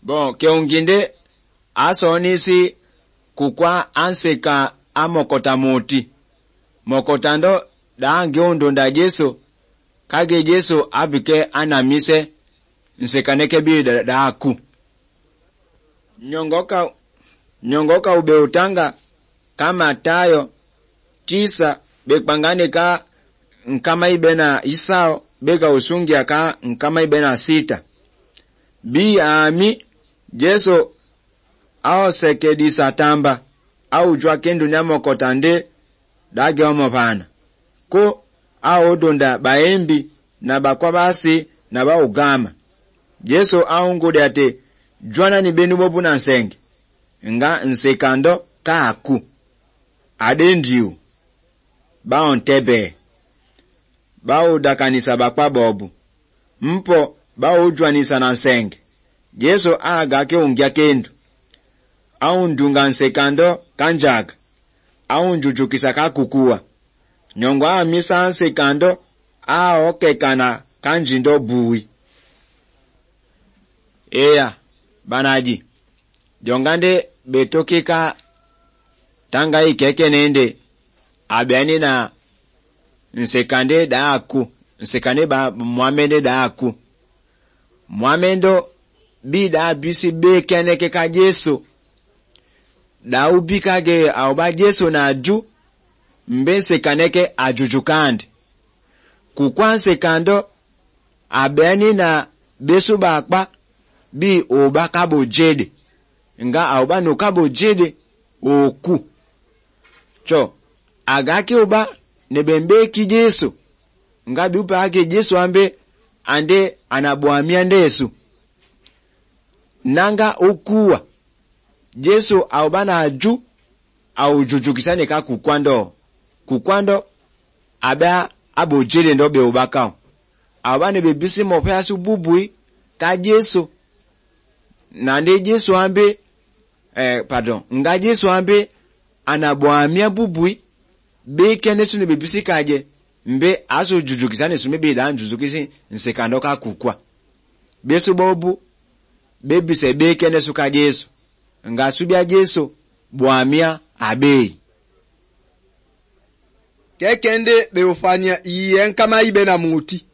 Bon, keunginde asonisi kukwa anseka amokota muti. Mokotando da ngeundonda Yesu kage Yesu abike anamise nsekaneke bi da aku. Nyongoka ubeutanga kama tayo tisa bekpangane ka nkama ibena isao bega usungia ka nkama ibena sita. Bi ami Yesu ao sekedi satamba au jwa kendu nyamo kotande dage omopana. Ko ao donda baembi na bakwa basi na ba ugama. Yesu au ngude ate jwana ni benu bobu na nsenge. Nga nsekando ka aku. Adendiu. Bao ntebe. Bao dakanisa bakwa bobu. Mpo bao ujwanisa na nsenge. Yesu aga ke ungia kendu. Au ndunga nsekando kanjaga. Au njujukisa kakukua. Nyongwa misa nsekando okekana kanjindo bui. Eya, banaji. Jongande betokika tanga ikeke nende. Abiani na nsekande da aku. Nsekande ba muamende da aku. Muamendo bi da bisi bekeneke ka Yesu. Da ubikage au ba Yesu na aju. Mbense kaneke ajujukande. Kukwanse kando abeni na besu bakpa bi oba kabo jede. Nga auba no kabo jede oku. Cho agaki oba nebembe ki Yesu. Nga biupa hake Yesu ambe ande anabuamia ndesu. Nanga okuwa. Yesu auba na aju au jujukisane ka kukwando. Kukwando abia abo jede ndo be obakao. Abane be bisi mope asu bubui ka Yesu. Nande Yesu ambe nga Yesu ambe anabuamia bubui be kene sunu be bisi kaje mbe asu jujukisane sume be da jujukisi nsekando ka kukwa. Besu bobu be bise be kene su ka Yesu. Nga subia Yesu buamia abei. Kekende beufanya iye nkama ibe na muti.